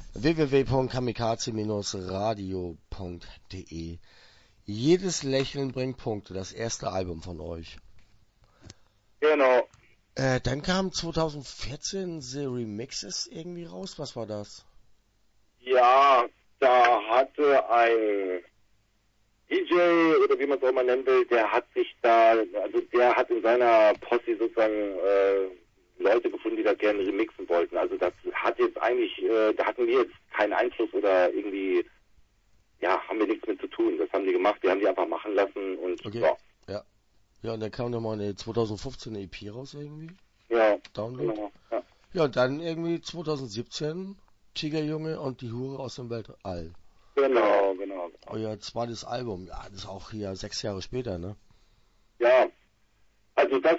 www.kamikaze-radio.de. Jedes Lächeln bringt Punkte, das erste Album von euch. Genau. Dann kam 2014 The Remixes irgendwie raus. Was war das? Ja, da hatte ein DJ, oder wie man es auch mal nennen will, der hat in seiner Posse sozusagen Leute gefunden, die da gerne remixen wollten. Also das hat jetzt eigentlich, da hatten wir jetzt keinen Einfluss oder irgendwie, ja, haben wir nichts mit zu tun. Das haben die gemacht, wir haben die einfach machen lassen und okay. Ja. Ja, und dann kam nochmal eine 2015 EP raus irgendwie. Ja. Download. Genau, ja. Ja, und dann irgendwie 2017 Tigerjunge und die Hure aus dem Weltall. Genau. Euer zweites Album, ja, das ist auch hier 6 Jahre später, ne? Ja, also das,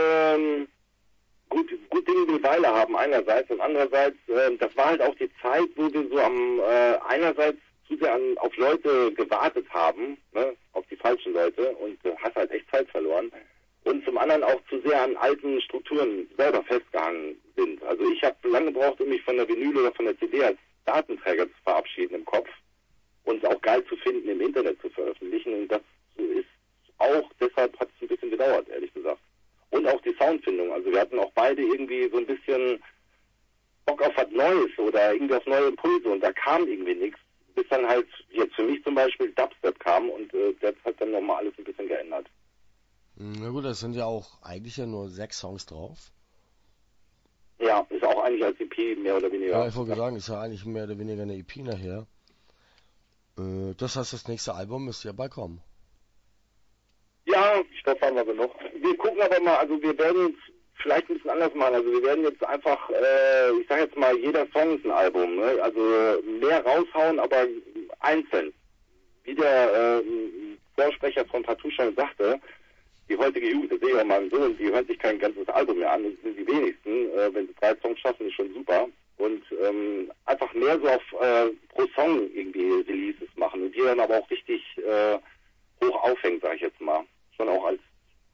gut Dinge die Weile haben einerseits und andererseits, das war halt auch die Zeit, wo wir so einerseits zu sehr auf Leute gewartet haben, ne, auf die falschen Leute und hast halt echt Zeit verloren und zum anderen auch zu sehr an alten Strukturen selber festgehangen sind. Also ich habe lange gebraucht, um mich von der Vinyl oder von der CD als Datenträger zu verabschieden im Kopf und auch geil zu finden, im Internet zu veröffentlichen und das ist auch, deshalb hat es ein bisschen gedauert, ehrlich gesagt. Und auch die Soundfindung, also wir hatten auch beide irgendwie so ein bisschen Bock auf was Neues oder irgendwie auf neue Impulse und da kam irgendwie nichts, bis dann halt jetzt für mich zum Beispiel Dubstep kam und das hat dann nochmal alles ein bisschen geändert. Na gut, das sind ja auch eigentlich ja nur 6 Songs drauf. Ja, ist auch eigentlich als EP mehr oder weniger. Ja, ich wollte sagen, ist ja eigentlich mehr oder weniger eine EP nachher. Das heißt, das nächste Album müsste ja bald kommen. Ja, ich glaube, haben wir genug. Wir gucken aber mal, also wir werden es vielleicht ein bisschen anders machen. Also wir werden jetzt einfach, ich sage jetzt mal, jeder Song ist ein Album. Ne? Also mehr raushauen, aber einzeln. Wie der Vorsprecher von Tattoo schon sagte, die heutige Jugend, das sehe ich auch meinem Sohn, die hören sich kein ganzes Album mehr an. Das sind die wenigsten. Wenn sie 3 Songs schaffen, ist schon super. Und einfach mehr so auf pro Song irgendwie Releases machen. Und die dann aber auch richtig hoch aufhängt, sage ich jetzt mal. Schon auch als...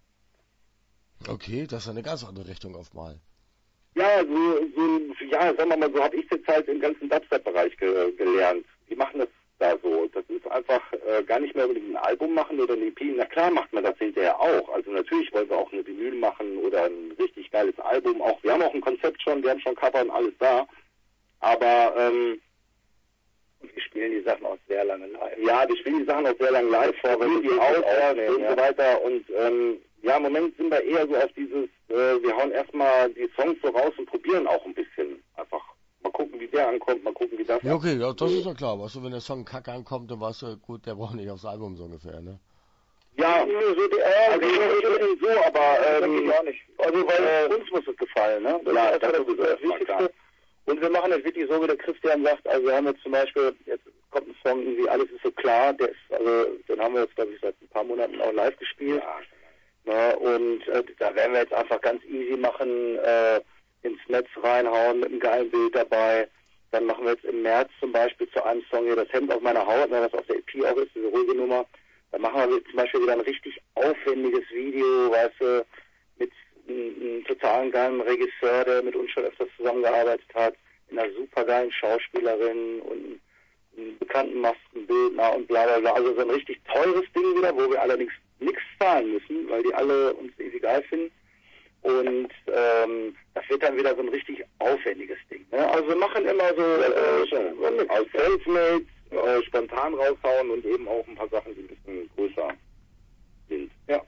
Okay, das ist eine ganz andere Richtung auf mal. Ja, sagen wir mal, so habe ich jetzt halt im ganzen Dubstep-Bereich gelernt. Die machen das da so. Das ist einfach gar nicht mehr unbedingt ein Album machen oder eine EP. Na klar macht man das hinterher auch. Also natürlich wollen wir auch eine Vinyl machen oder ein richtig geiles Album. Auch wir haben auch ein Konzept schon, wir haben schon Cover und alles da. Aber wir spielen die Sachen auch sehr lange live. Ja, wir spielen die Sachen auch sehr lange live vor, weil die aufnehmen und so weiter. Und ja, im Moment sind wir eher so auf dieses, wir hauen erstmal die Songs so raus und probieren auch ein bisschen. Einfach mal gucken, wie der ankommt, mal gucken, wie das Ja, okay, ja, das ist ja klar. Weißt du, wenn der Song kacke ankommt, dann weißt du, gut, der braucht nicht aufs Album so ungefähr, ne? Ja, also so, aber nicht. Also weil uns muss es gefallen, ne? Das ist das Wichtigste. Und wir machen das wirklich so, wie der Christian sagt. Also wir haben jetzt zum Beispiel, jetzt kommt ein Song, irgendwie alles ist so klar. Den haben wir jetzt, glaube ich, seit ein paar Monaten auch live gespielt. Ja. Na, und da werden wir jetzt einfach ganz easy machen, ins Netz reinhauen mit einem geilen Bild dabei. Dann machen wir jetzt im März zum Beispiel zu einem Song hier das Hemd auf meiner Haut, was auf der EP auch ist, diese ruhige Nummer. Dann machen wir zum Beispiel wieder ein richtig aufwendiges Video, weißt du, mit einem total geilen Regisseur, der mit uns schon öfters zusammengearbeitet hat, mit einer super geilen Schauspielerin und einem bekannten Maskenbildner und bla bla bla. Also so ein richtig teures Ding wieder, wo wir allerdings nichts zahlen müssen, weil die alle uns irgendwie geil finden. Und das wird dann wieder so ein richtig aufwendiges Ding. Ne? Also wir machen immer so als Selfmade, spontan raushauen und eben auch ein paar Sachen, die ein bisschen größer sind. Ja.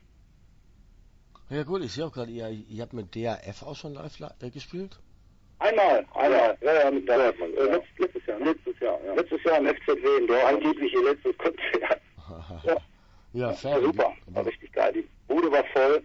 Ja gut, ich sehe auch gerade, ihr habt mit DAF auch schon live gespielt? Einmal. Ja, mit DAF. Letztes Jahr, ne? Letztes Jahr im FZW in Dortmund. Angeblich ihr letztes Konzert. Ja, fair. War super. War richtig geil. Die Bude war voll.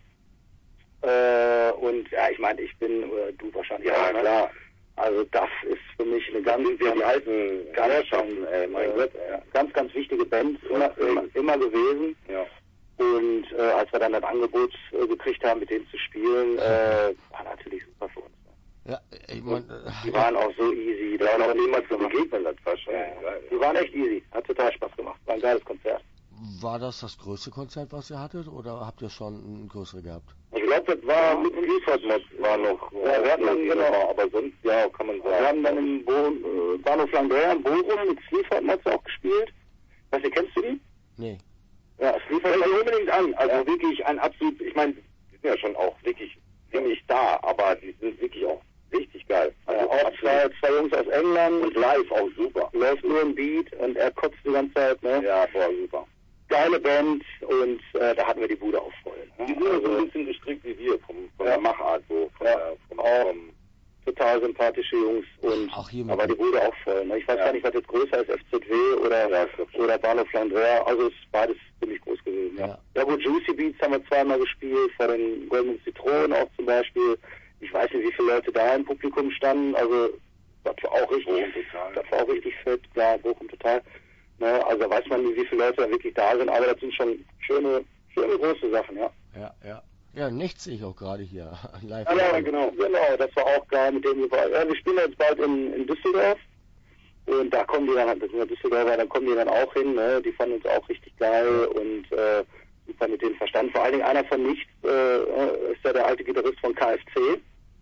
Und ja, ich meine, ich bin, oder du wahrscheinlich auch, ne? Klar. Also das ist für mich eine ganz, die alten Herrschaften, mein Gott, ganz, ganz wichtige Band, immer gewesen. Ja. Und als wir dann das Angebot gekriegt haben, mit denen zu spielen, war natürlich super für uns. Ja, ich mein, die waren auch so easy, da war noch niemand zu begegnen, das war schon. Die waren echt easy, hat total Spaß gemacht, war ein geiles Konzert. War das größte Konzert, was ihr hattet, oder habt ihr schon ein größeres gehabt? Ich glaube, das war mit Clifford-Mod war noch. Ja, wir hatten dann, genau, aber sonst, ja, kann man sagen. Wir haben dann im Bahnhof Langdrea in Bochum mit Clifford-Mods auch gespielt. Weißt du, kennst du die? Nee. Ja, Clifford fällt unbedingt an. Also wirklich ein absolut, ich meine, die sind ja schon auch wirklich ziemlich da, aber die sind wirklich auch richtig geil. Also auch zwei Jungs aus England. Und live auch super. Läuft nur ein Beat und er kotzt die ganze Zeit, ne? Ja, boah, super. Geile Band und da hatten wir die Bude auch voll. Ne? Die sind so ein bisschen gestrickt wie wir, von der Machart, so. Vom total sympathische Jungs und auch hier aber die Bude auch voll. Ne? Ich weiß gar nicht, was jetzt größer ist, FZW oder Bahnhof Landwehr. Also es ist beides ziemlich groß gewesen. Ja, gut, Juicy Beats haben wir zweimal gespielt, vor den Goldenen Zitronen auch zum Beispiel. Ich weiß nicht, wie viele Leute da im Publikum standen. Also das war auch richtig fett. Ja, Bochum total. Ne? Also weiß man nicht, wie viele Leute da wirklich da sind, aber das sind schon schöne große Sachen, ja. Ja. Ja, nichts sehe ich auch gerade hier live. Ja, genau, das war auch geil mit dem wir spielen jetzt bald in Düsseldorf und da kommen die dann, das sind ja Düsseldorfer, dann kommen die dann auch hin, ne? Die fanden uns auch richtig geil und super mit denen verstanden. Vor allen Dingen einer von Nichts ist ja der alte Gitarrist von KFC.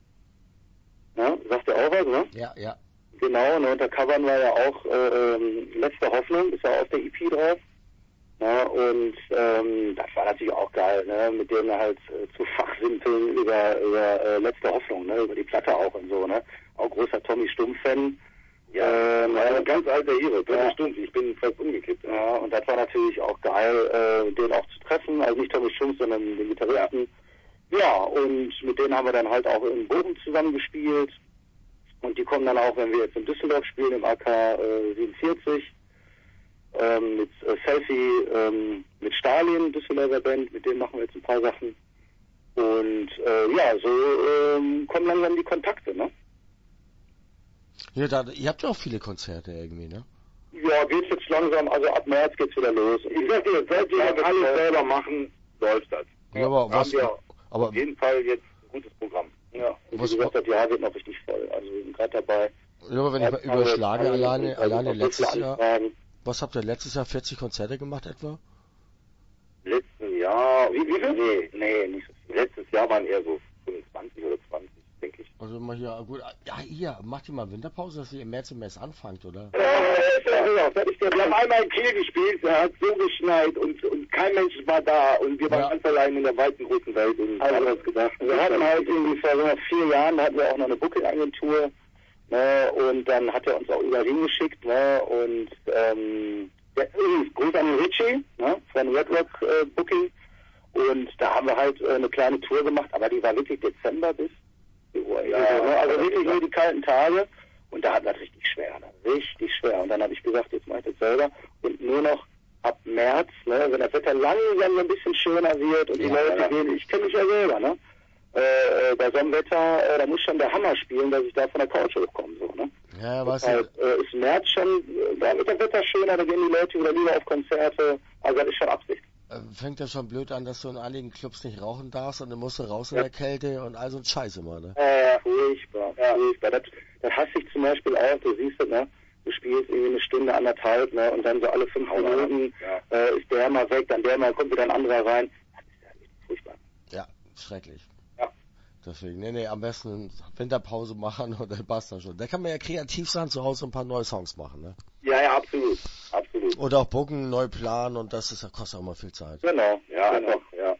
Ja, sagt er auch was, ne? Ja. Genau, ne, und da covern wir ja auch Letzte Hoffnung, ist ja auf der EP drauf. Ja, und das war natürlich auch geil, ne, mit denen halt zu fachsimpeln über Letzte Hoffnung, ne, über die Platte auch und so, ne. Auch großer Tommy Stumpf-Fan. Ja, ein ganz alter Hero, Tommy Stumpf, ich bin fast umgekippt. Ja, und das war natürlich auch geil, den auch zu treffen, also nicht Tommy Stumpf, sondern den Gitarristen. Ja, und mit denen haben wir dann halt auch in Bochum zusammen gespielt. Und die kommen dann auch, wenn wir jetzt in Düsseldorf spielen, im AK 47, mit Selfie, mit Stalin, Düsseldorfer Band, mit denen machen wir jetzt ein paar Sachen. Und so kommen langsam die Kontakte, ne? Ja, ihr habt ja auch viele Konzerte irgendwie, ne? Ja, geht's jetzt langsam, also ab März geht's wieder los. Ich sag dir, seit wir das alles selber machen, läuft das. Ja, aber was... Auf jeden Fall jetzt ein gutes Programm. Ja, und wie gesagt, das Jahr wird noch richtig voll. Also wir sind gerade dabei. Ja, aber wenn ich mal überschlage, alleine letztes Jahr... Was habt ihr letztes Jahr 40 Konzerte gemacht etwa? Letzten Jahr... Wie viel? Nee, nicht so viel. Letztes Jahr waren eher so 25 oder 20, denke ich. Also mal hier, gut, ja, hier, macht ihr mal Winterpause, dass ihr im März anfangt, oder? Wir haben einmal in Kiel gespielt, da hat so geschneit und kein Mensch war da und wir waren ganz allein in der weiten großen Welt und haben uns gedacht. Wir hatten halt irgendwie vor so 4 Jahren, da hatten wir auch noch eine Booking-Agentur, ne, und dann hat er uns auch überall hingeschickt, ne, und Gruß an Richie, ne, von Red Rock Booking, und da haben wir halt eine kleine Tour gemacht, aber die war wirklich Dezember bis also wirklich nur die kalten Tage. Und da hatten wir es richtig schwer. Und dann habe ich gesagt, jetzt mache ich das selber. Und nur noch ab März, ne, wenn das Wetter langsam so ein bisschen schöner wird und die Leute gehen, ich kenne mich ja selber, ne? Bei so einem Wetter, da muss schon der Hammer spielen, dass ich da von der Couch hochkomme, so, ne? Ja, was ist März schon, da wird das Wetter schöner, da gehen die Leute wieder lieber auf Konzerte. Also das ist schon Absicht. Fängt ja schon blöd an, dass du in einigen Clubs nicht rauchen darfst und dann musst du raus in der Kälte und all so ein Scheiß immer, ne? Furchtbar. Das hasse ich zum Beispiel auch, du siehst das, ne? Du spielst irgendwie 1 Stunde, 1,5, ne? Und dann so alle 5 Minuten ist der mal weg, dann der mal, kommt wieder ein anderer rein. Das ist ja echt furchtbar. Ja, schrecklich. Ja. Deswegen, nee, am besten Winterpause machen und dann passt das schon. Da kann man ja kreativ sein, zu Hause ein paar neue Songs machen, ne? Ja, absolut. Oder auch booken, neu planen und das kostet auch mal viel Zeit. Genau, einfach, ja.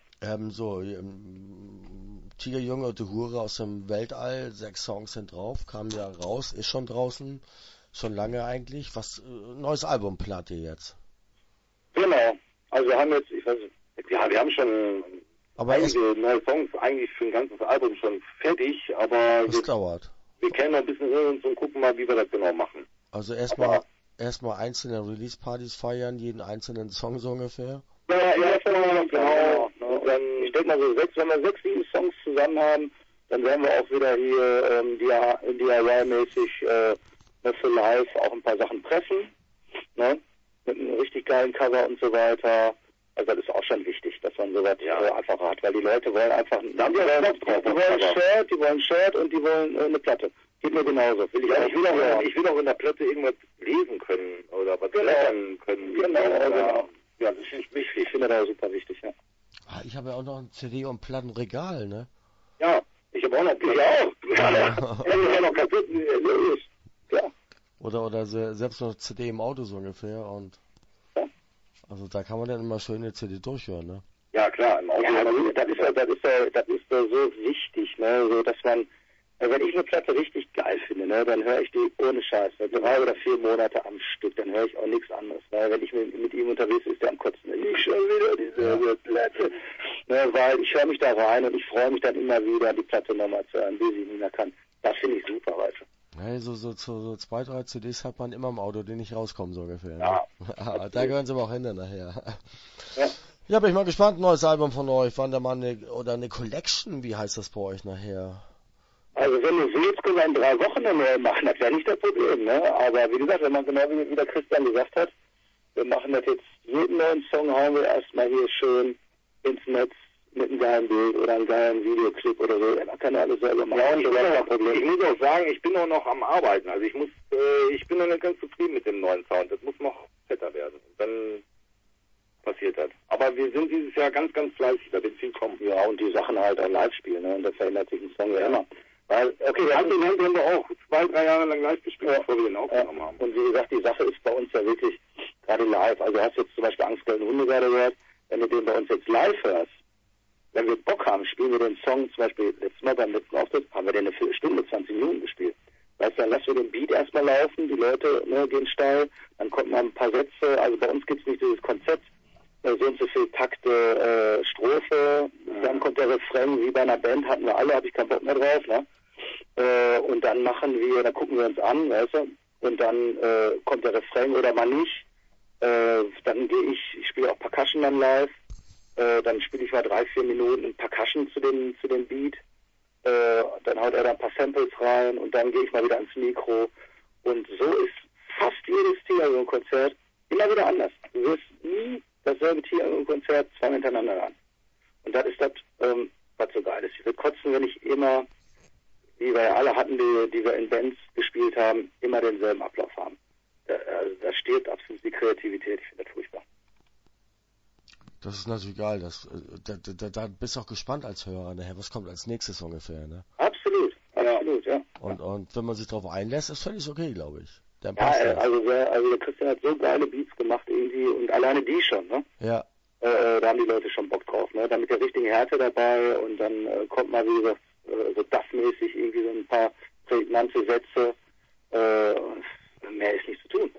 Tigerjunge und die Hure aus dem Weltall, 6 Songs sind drauf, kamen ja raus, ist schon draußen, schon lange eigentlich. Was, neues Album plant ihr jetzt? Genau, also wir haben jetzt, wir haben schon einige neue Songs eigentlich für ein ganzes Album schon fertig, aber das dauert. Wir kennen noch ein bisschen hin und gucken mal, wie wir das genau machen. Also erstmal einzelne Release-Partys feiern, jeden einzelnen Song so ungefähr? Ja, genau. Und dann, ich denke mal so wenn wir 6, 7 Songs zusammen haben, dann werden wir auch wieder hier DIY-mäßig für live auch ein paar Sachen pressen, ne? Mit einem richtig geilen Cover und so weiter. Also das ist auch schon wichtig, dass man sowas einfach hat, weil die Leute wollen einfach die wollen Shirt und die wollen eine Platte. Geht mir genauso. Ich will auch in der Platte irgendwas lesen können oder was lernen können. Genau. Ja, das ist wichtig. Ich finde das super wichtig, ja. Ich habe ja auch noch ein CD- und Plattenregal, ne? Ja, ich habe auch noch, ich auch. Ja, ja noch Kassetten, logisch. Ja. Oder selbst noch CD im Auto so ungefähr und also da kann man dann immer schön eine CD durchhören, ne? Ja klar, im Auto. Ja, das ist so wichtig, ne, so dass man, wenn ich eine Platte richtig geil finde, ne, dann höre ich die ohne Scheiß, ne, 3 oder 4 Monate am Stück, dann höre ich auch nichts anderes, ne, wenn ich mit ihm unterwegs ist, der am Kotzen, ich schon wieder diese Platte, ne, weil ich höre mich da rein und ich freue mich dann immer wieder, die Platte nochmal zu hören, wie sie nicht mehr kann. Das finde ich super, weißt du. Ja, so 2, 3 CDs hat man immer im Auto, die nicht rauskommen, so ungefähr. Ne? Ja. Da gehören sie aber auch hin dann nachher. Ja. Ja, bin ich mal gespannt, neues Album von euch. Wann da mal eine Collection, wie heißt das bei euch nachher? Also wenn du willst, können wir in 3 Wochen eine neue machen, das wäre nicht das Problem, ne? Aber wie gesagt, wenn man genau wie der Christian gesagt hat, wir machen das jetzt, jeden neuen Song hauen wir erstmal hier schön ins Netz mit einem geilen Bild oder einem geilen Videoclip oder so. Man kann ja alles selber machen. Ja, und ich muss auch sagen, ich bin auch noch am Arbeiten. Also ich bin noch nicht ganz zufrieden mit dem neuen Sound. Das muss noch fetter werden. Und dann passiert das. Aber wir sind dieses Jahr ganz, ganz fleißig, da wird viel kommen. Ja, und die Sachen halt auch live spielen, ne? Und das verändert sich ein Song ja immer. Weil, okay, Hand in Hand haben wir auch 2, 3 Jahre lang live gespielt, bevor wir den aufgenommen haben. Und wie gesagt, die Sache ist bei uns ja wirklich gerade live. Also du hast jetzt zum Beispiel Angstgelden Hunde gerade gehört, wenn du den bei uns jetzt live hörst, wenn wir Bock haben, spielen wir den Song, zum Beispiel letztes Mal beim letzten Auftritt, haben wir den eine Viertelstunde, 20 Minuten gespielt. Weißt du, dann lassen wir den Beat erstmal laufen, die Leute gehen steil, dann kommt mal ein paar Sätze, also bei uns gibt's nicht dieses Konzept, so und so viel Takte, Strophe, dann kommt der Refrain, wie bei einer Band hatten wir alle, habe ich keinen Bock mehr drauf, ne? Und dann dann gucken wir uns an, weißt du, und dann kommt der Refrain oder mal nicht, dann ich spiele auch Percussion dann live, dann spiele ich mal 3, 4 Minuten Percussion zu dem Beat, dann haut er da ein paar Samples rein und dann gehe ich mal wieder ans Mikro und so ist fast jedes Tier-Konzert immer wieder anders. Du wirst nie dasselbe Tier-Konzert 2 hintereinander an. Und das ist das, was so geil ist. Ich will kotzen, wenn ich immer, wie wir ja alle hatten, die wir in Bands gespielt haben, immer denselben Ablauf haben. Da stirbt absolut die Kreativität. Ich finde das furchtbar. Das ist natürlich geil. Da bist du auch gespannt als Hörer nachher. Was kommt als nächstes ungefähr, ne? Absolut, ja. Und wenn man sich darauf einlässt, ist völlig okay, glaube ich. Dann Ja, passt das. also der Christian hat so geile Beats gemacht irgendwie und alleine die schon, ne? Ja. Da haben die Leute schon Bock drauf, ne? Dann mit der richtigen Härte dabei und dann kommt mal, wie gesagt, so DAF-mäßig irgendwie so ein paar prägnante Sätze. Mehr ist nicht zu tun.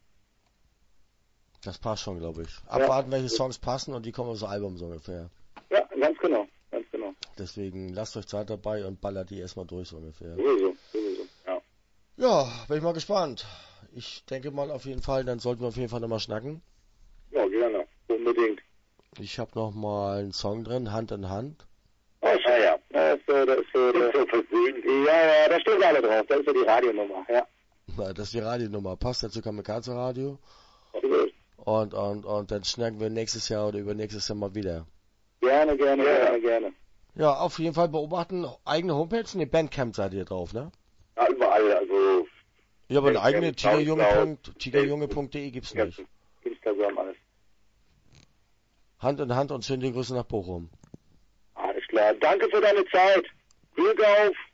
Das passt schon, glaube ich. Abwarten, welche Songs passen und die kommen aus dem Album so ungefähr. Ja, ganz genau. Deswegen lasst euch Zeit dabei und ballert die erstmal durch so ungefähr. Sowieso, ja. Ja, bin ich mal gespannt. Ich denke mal auf jeden Fall, dann sollten wir auf jeden Fall nochmal schnacken. Ja, gerne. Unbedingt. Ich habe nochmal einen Song drin, Hand in Hand. Oh, ja. Da stehen alle drauf. Das ist so die Radionummer, ja. Na, das ist die Radionummer. Passt dazu Kamikaze Radio. Absolut. Und dann schnacken wir nächstes Jahr oder übernächstes Jahr mal wieder. Gerne. Ja, auf jeden Fall beobachten. Eigene Homepage? Ne, Bandcamp seid ihr drauf, ne? Ja, überall, also. Ja, aber eine eigene tigerjunge.de gibt's nicht. Instagram, alles. Hand in Hand und schöne Grüße nach Bochum. Alles klar. Danke für deine Zeit. Glück auf.